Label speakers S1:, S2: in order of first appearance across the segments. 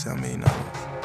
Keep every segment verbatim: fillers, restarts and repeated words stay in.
S1: seven million dollars.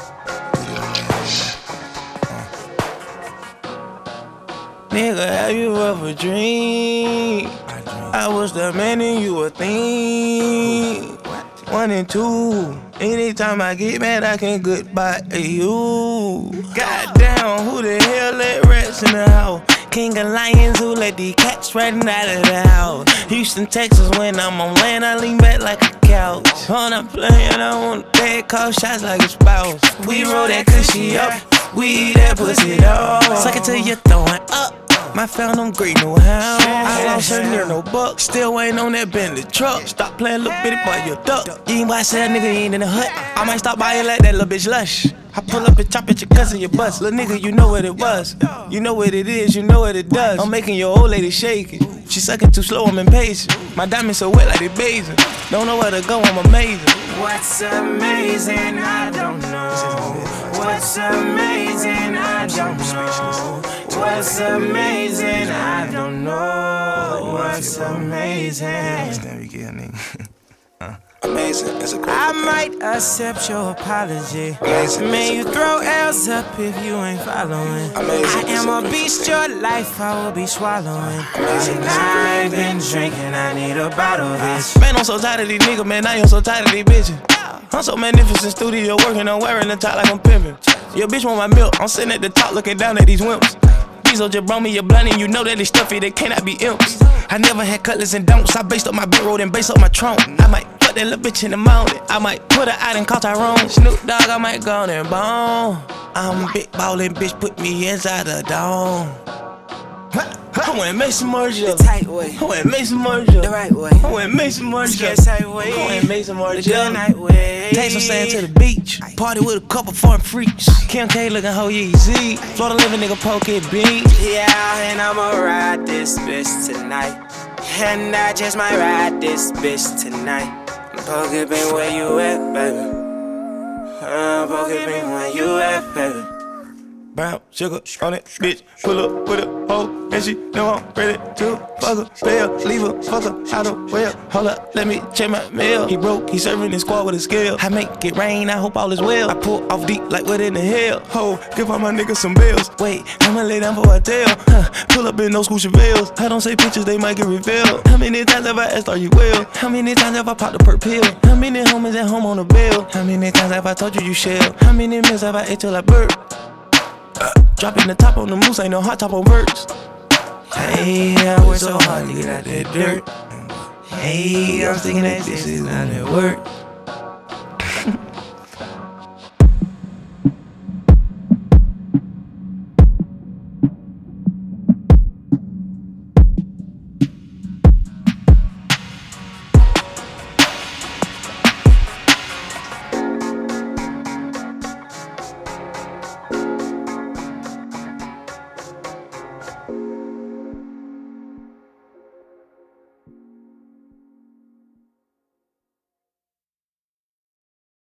S1: Nigga, have you ever dreamed I was the man and you a thing? One and two. Anytime I get mad, I can goodbye to you. Goddamn, who the hell let rats in the house? King of lions who let these cats running out of the house. Houston, Texas, when I'm on land, I lean back like a couch. When I'm playing, I want that call shots like a spouse. We roll that cushy up, we eat that pussy dog. Suck it till you're throwing up. My found them great new hound. I lost her near no buck. Still waiting on that Bentley truck. Stop playing, little bitty boy, you duck. You ain't buy sell, nigga, you ain't in the hut. I might stop by you like that little bitch lush. I pull up and chop at your cousin, your bust. Little nigga, you know what it was. You know what it is, you know what it does. I'm making your old lady shake it. She sucking too slow, I'm impatient. My diamonds so wet like they bathing. Don't know where to go, I'm amazing.
S2: What's amazing, I don't know. What's amazing, I don't know. What's amazing, I don't know. What's amazing?
S1: Amazing, it's a great
S2: I might accept your apology.
S1: Amazing,
S2: Man, you throw L's up if you ain't following.
S1: Amazing,
S2: I am a beast, your life I will be swallowing.
S1: Amazing,
S2: I ain't been drinking, I need a bottle of this.
S1: Man, I'm so tired of these niggas, man, I am so tired of these bitches. I'm so magnificent, studio working, I'm wearing the top like I'm pimping. Your bitch want my milk, I'm sitting at the top looking down at these wimps. Diesel just brought me a blunt and you know that it's stuffy, they cannot be imps. I never had cutlass and don'ts, I based up my big road and based up my trunk. I might fuck that little bitch in the mountain, I might put her out and call Tyrone. Snoop Dogg, I might go on and bone. I'm big ballin', bitch, put me inside the dome. I went Mason Marshall.
S2: The tight way.
S1: I went Mason Marshall.
S2: The right way.
S1: I went Mason Marshall.
S2: Scared tight way.
S1: I went Mason Marshall.
S2: The good night way.
S1: Take some sand to the beach. Party with a couple foreign freaks. Kim K looking ho easy. Florida living nigga poke it beans.
S2: Yeah, and I'ma ride this bitch tonight. And I just might ride this bitch tonight. Poke it bean, where you at, baby? Uh, poke it bean, where you at, baby?
S1: Brown sugar on it, bitch. Pull up with a hoe, and she know I'm ready to fuck her. Fail, leave her, fuck her out of well. Hold up, let me check my mail. He broke, he serving his squad with a scale. I make it rain, I hope all is well. I pull off deep like what in the hell. Ho, give all my niggas some bills. Wait, I'ma lay down for a tail. Huh, pull up in no school Chevelles. I don't say pictures, they might get revealed. How many times have I asked, are you well? How many times have I popped a perk pill? How many homies at home on the bill? How many times have I told you you shell? How many meals have I ate till I burp? Uh, dropping the top on the moose, ain't no hot top on birds. Hey, I work so hard to get out that dirt. Hey, I'm thinking that this is not at work.